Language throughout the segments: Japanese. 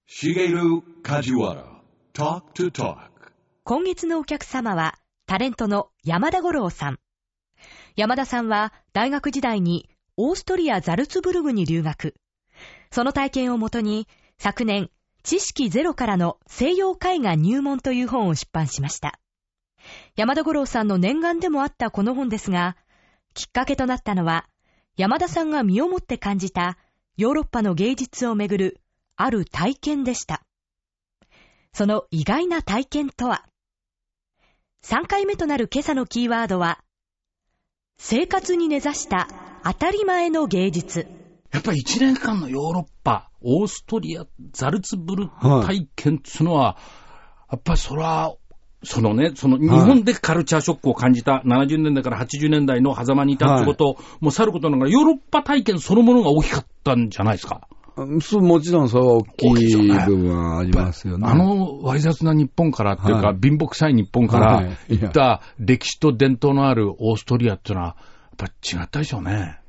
Shigeru Kajiwara Talk to Talk。 今月のお客様はタレントの山田五郎さん。山田さんは大学時代にオーストリア・ザルツブルグに留学。その体験をもとに昨年知識ゼロからの西洋絵画入門という本を出版しました。山田五郎さんの念願でもあったこの本ですが、きっかけとなったのは山田さんが身をもって感じたヨーロッパの芸術をめぐるある体験でした。その意外な体験とは。3回目となる今朝のキーワードは、生活に根ざした当たり前の芸術。 やっぱり1年間のヨーロッパ、オーストリア、ザルツブルク体験っていうのは、やっぱりその日本でカルチャーショックを感じた70年代から80年代の狭間にいたってこと、もうさることながらヨーロッパ体験そのものが大きかったんじゃないですか。 もちろんそれは大きい部分はありますよね。 わい雑な日本からっていうか、貧乏臭い日本から行った歴史と伝統のあるオーストリアっていうのは、やっぱり違ったでしょうね。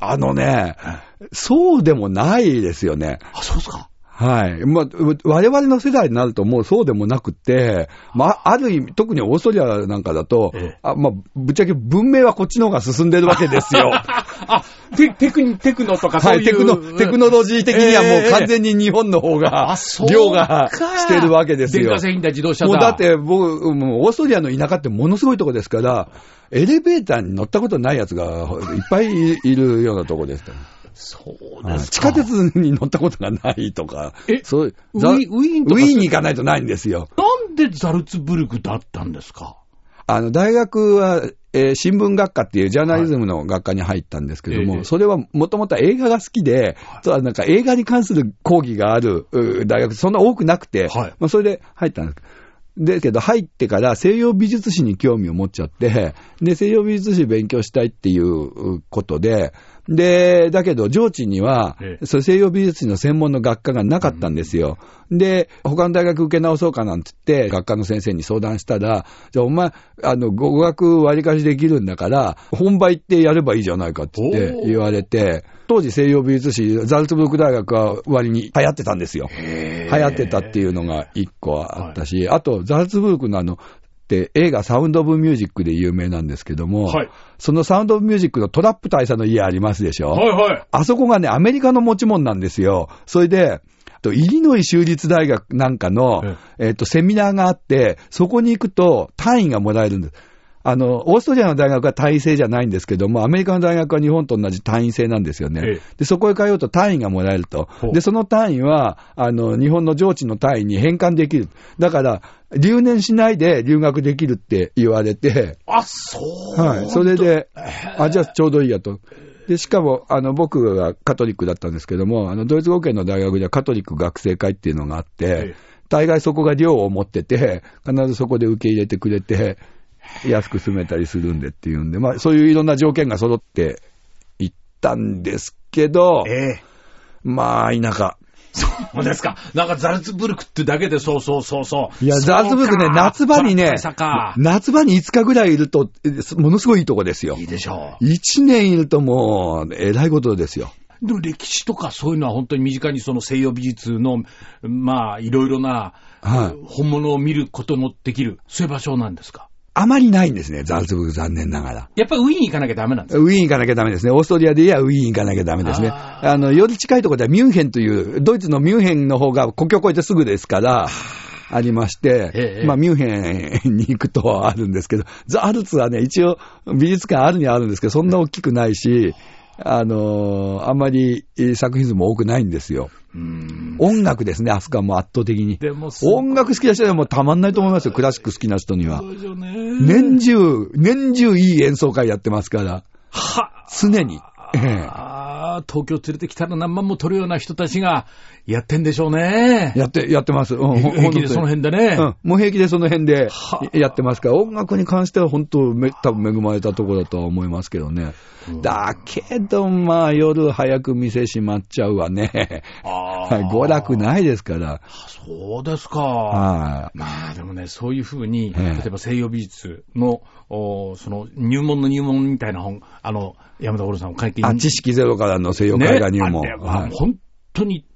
そうでもないですよね。 あ、そうですか。 はい。我々の世代になるともうそうでもなくて、ある意味、特にオーストリアなんかだと、ぶっちゃけ文明はこっちの方が進んでるわけですよ。 テクノとかそういう、 はい、テクノロジー的にはもう完全に日本の方が、凌駕してるわけですよ。 電化製品だ、自動車だ。 もうだって僕、もうオーストリアの田舎ってものすごいとこですから、エレベーターに乗ったことないやつがいっぱいいるようなとこですから。 そうですか。 地下鉄に乗ったことがないとか、 ウィーンに行かないとないんですよ。 なんでザルツブルクだったんですか？ 大学は、新聞学科っていうジャーナリズムの学科に入ったんですけども、それはもともと映画が好きで、なんか映画に関する講義がある大学、そんな多くなくて、それで入ったんです。ですけど入ってから西洋美術史に興味を持っちゃって、で、西洋美術史勉強したいっていうことで、だけど上智には、西洋美術史の専門の学科がなかったんですよ。で、他の大学受け直そうかなんて言って、学科の先生に相談したら、じゃあお前、語学割り貸しできるんだから、本場行ってやればいいじゃないかって言われて、当時西洋美術史、ザルツブルク大学は割に流行ってたんですよ。流行ってたっていうのが一個あったし、あと、ザルツブルクのって映画サウンドオブミュージックで有名なんですけども、そのサウンドオブミュージックのトラップ大佐の家ありますでしょ。あそこがね、アメリカの持ち物なんですよ。それで、イリノイ州立大学なんかの、セミナーがあって、そこに行くと単位がもらえるんです。オーストリアの大学は単位制じゃないんですけども、アメリカの大学は日本と同じ単位制なんですよね。で、そこへ通うと単位がもらえると。で、その単位は、日本の上智の単位に変換できる。だから、留年しないで留学できるって言われて。それで、じゃあちょうどいいやと。で、しかも、僕がカトリックだったんですけども、ドイツ語圏の大学ではカトリック学生会っていうのがあって、大概そこが寮を持ってて、必ずそこで受け入れてくれて、安く住めたりするんでっていうんで、そういういろんな条件が揃っていったんですけど、田舎。 そうですか。なんかザルツブルクってだけでそう。 いや、ザルツブルクね、夏場に5日ぐらいいると、ものすごいいいとこですよ。 いいでしょう。1年いるともう、えらいことですよ。 でも歴史とかそういうのは本当に身近にその西洋美術の、いろいろな、本物を見ることもできる、そういう場所なんですか？ あまりないんですね、ザルツブルク、残念ながら。 やっぱりウィーン行かなきゃダメなんですか？ ウィーン行かなきゃダメですね。オーストリアで言えばウィーン行かなきゃダメですね。より近いところではミュンヘンという、ドイツのミュンヘンの方が国境を越えてすぐですから、ありまして、ミュンヘンに行くとあるんですけど、ザルツはね、一応美術館あるにはあるんですけど、そんな大きくないし、あんまり作品数も多くないんですよ。音楽ですね、あそこはもう圧倒的に。音楽好きな人はもうたまんないと思いますよ、クラシック好きな人には。年中いい演奏会やってますから。常に。 東京連れてきたら何万も取るような人たちがやってんでしょうね。 やってます。 平気でその辺でね。 もう平気でその辺でやってますから、音楽に関しては本当多分恵まれたところだとは思いますけどね。だけど夜早く店閉まっちゃうわね。娯楽ないですから。 そうですか。でもね、そういうふうに、例えば西洋美術のその入門みたいな本、山田五郎さんを書いて知識ゼロからの西洋絵画入門。 本当に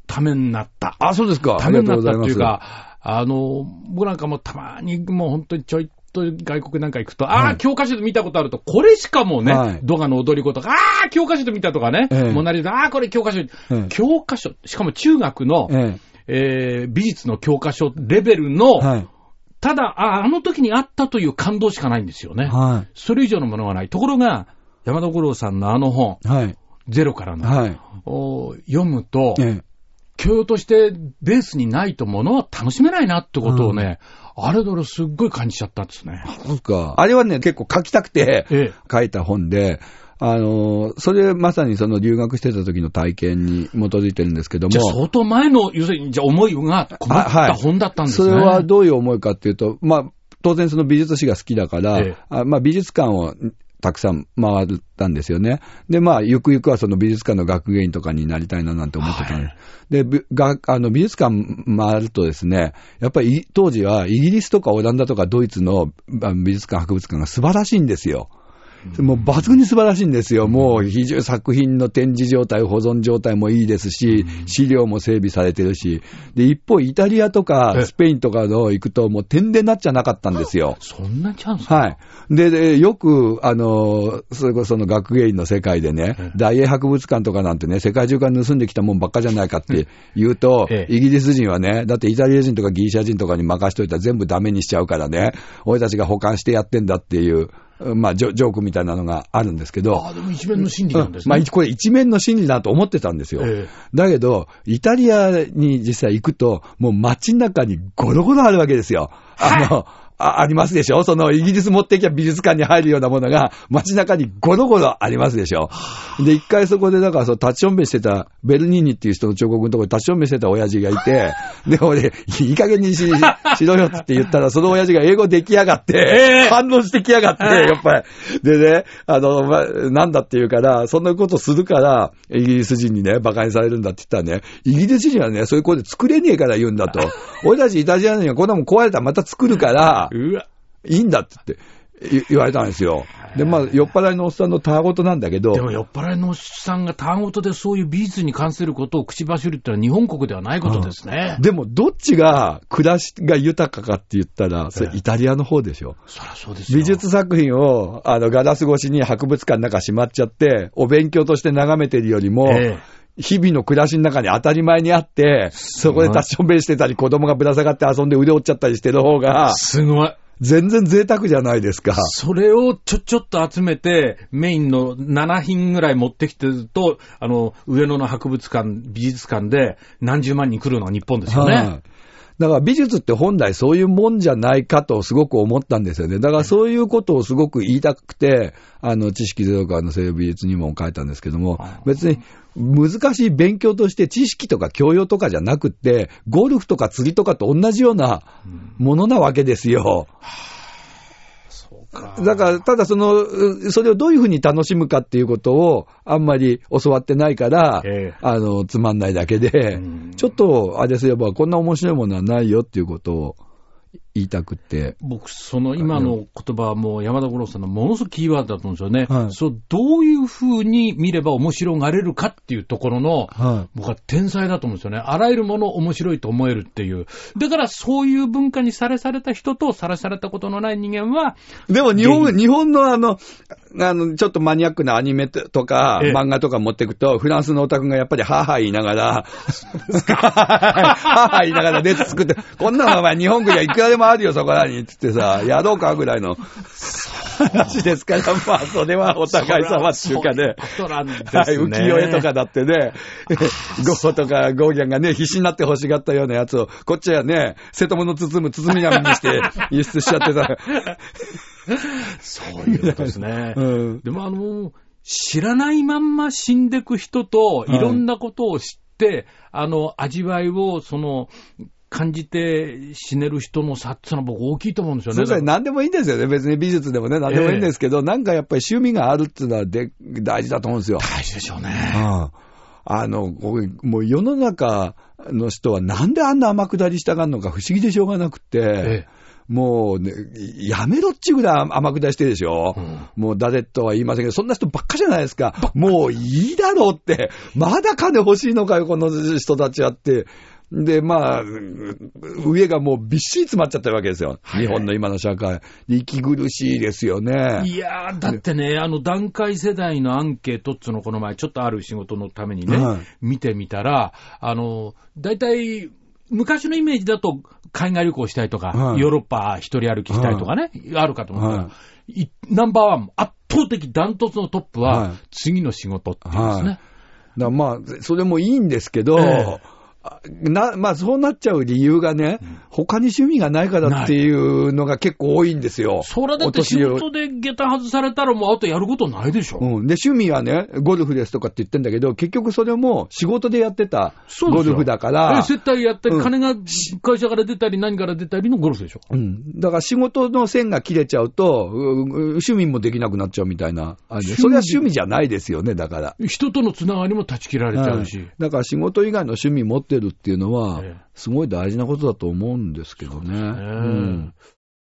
ためになった。 あ、そうですか。 ためになったっていうか、僕なんかもたまにもう本当にちょいと外国なんか行くと、教科書で見たことあると、これしかもね、ドガの踊り子とか、教科書で見たとかね、モナリザ、これ教科書、教科書、しかも中学の、美術の教科書レベルの、ただ、あの時にあったという感動しかないんですよね。それ以上のものがない。ところが、山田五郎さんのあの本、ゼロからの、読むと、教養としてベースにないとものは楽しめないなってことをね、あれどれすっごい感じちゃったんですね。 そうか。あれはね、結構書きたくて書いた本で、それまさにその留学してた時の体験に基づいてるんですけども。 じゃあ相当前の、要するにじゃあ思いがこもった本だったんですね。 それはどういう思いかっていうと、当然その美術史が好きだから、美術館をたくさん回ったんですよね。で、ゆくゆくはその美術館の学芸員とかになりたいななんて思ってたんです。で、美術館回るとですね、やっぱり当時はイギリスとかオランダとかドイツの美術館、博物館が素晴らしいんですよ。もう抜群に素晴らしいんですよ。もう非常に作品の展示状態、保存状態もいいですし、資料も整備されてるし、で、一方イタリアとかスペインとかの行くともう点でなっちゃなかったんですよ。 そんなチャンス？ はい。で、よく、それこその学芸員の世界でね、大英博物館とかなんてね、世界中から盗んできたもんばっかじゃないかって言うと、イギリス人はね、だってイタリア人とかギリシャ人とかに任しといたら全部ダメにしちゃうからね、俺たちが保管してやってんだっていう、ジョークみたいなのがあるんですけど。 でも一面の真理なんですね。 これ一面の真理だと思ってたんですよ。だけど、イタリアに実際行くと、もう街中にゴロゴロあるわけですよ。ありますでしょ。そのイギリス持ってきゃ美術館に入るようなものが街中にゴロゴロありますでしょ。で、一回そこでだから立ちションベしてたベルニーニっていう人の彫刻のところに立ちションベしてた親父がいて、で、俺、いい加減にしろよって言ったら、その親父が英語できやがって、反応してきやがって、やっぱり。でね、なんだって言うから、そんなことするから、イギリス人にね、馬鹿にされるんだって言ったらね、イギリス人はね、そういうことで作れねえから言うんだと。俺たちイタリア人はこんなもん壊れたらまた作るから、いいんだって言われたんですよ。で、酔っ払いのおっさんのたわごとなんだけど。 でも酔っ払いのおっさんがたわごとでそういう美術に関することを口走るってのは日本国ではないことですね。 でもどっちが暮らしが豊かかって言ったら、それイタリアの方でしょ。 そりゃそうですよ。 美術作品をガラス越しに博物館の中しまっちゃって、お勉強として眺めてるよりも、日々の暮らしの中に当たり前にあって、そこで立ちションベンしてたり、子供がぶら下がって遊んで腕折っちゃったりしてる方が、 すごい。 全然贅沢じゃないですか。 それをちょっと集めて、メインの7品ぐらい持ってきてると、上野の博物館、美術館で何十万人来るのは日本ですよね。 だから美術って本来そういうもんじゃないかとすごく思ったんですよね。だからそういうことをすごく言いたくて、知識ゼロからの西洋美術にも書いたんですけども、別に難しい勉強として知識とか教養とかじゃなくって、ゴルフとか釣りとかと同じようなものなわけですよ。だから、ただそれをどういうふうに楽しむかっていうことをあんまり教わってないから、つまんないだけで、ちょっとあれすればこんな面白いものはないよっていうことを言いたくて。 僕、その今の言葉はもう山田五郎さんのものすごくキーワードだと思うんですよね。そうどういうふうに見れば面白がれるかっていうところの、僕は天才だと思うんですよね。あらゆるものを面白いと思えるっていう。だからそういう文化にされた人とさらされたことのない人間は。でも日本のちょっとマニアックなアニメとか漫画とか持っていくと、フランスのオタクがやっぱりはぁはぁ言いながら、はぁはぁ言いながら列作って、こんなのお前日本国はいくらでもあるよそこらにって言ってさ、やろうかぐらいの話ですから、それはお互い様っていうかね。浮世絵とかだってね、ゴッホとかゴーギャンがね、必死になって欲しがったようなやつを、こっちはね、瀬戸物包み紙にして輸出しちゃってさ。 そういうことですね。でも知らないまんま死んでく人と、いろんなことを知って、味わいを感じて死ねる人の差ってのは僕大きいと思うんですよね。 そうですね。何でもいいんですよね。別に美術でもね、何でもいいんですけど、なんかやっぱり趣味があるっていうのは大事だと思うんですよ。 大事でしょうね。 もう世の中の人はなんであんな天下りしたがるのか不思議でしょうがなくて、 もうね、やめろっちゅうぐらい天下りしてるでしょ。もう誰とは言いませんけど、そんな人ばっかじゃないですか。もういいだろうって、まだ金欲しいのかよ、この人たちはって。で、まあ、上がもうびっしり詰まっちゃってるわけですよ。日本の今の社会。息苦しいですよね。 いやー、だってね、団塊世代のアンケートっつうのこの前、ちょっとある仕事のためにね、見てみたら、だいたい、昔のイメージだと海外旅行したいとか、ヨーロッパ一人歩きしたいとかね、あるかと思ったら、ナンバーワン、圧倒的ダントツのトップは、次の仕事っていうんですね。 だからまあ、それもいいんですけど、まあそうなっちゃう理由がね、他に趣味がないからっていうのが結構多いんですよ。 それだって仕事で下駄外されたらもうあとやることないでしょ。 で、趣味はね、ゴルフですとかって言ってんだけど、結局それも仕事でやってたゴルフだから。 接待やったり、金が会社から出たり何から出たりのゴルフでしょ。 だから仕事の線が切れちゃうと、趣味もできなくなっちゃうみたいな。それは趣味じゃないですよね、だから。 人とのつながりも断ち切られちゃうし。 だから仕事以外の趣味持ってるっていうのは、すごい大事なことだと思うんですけどね。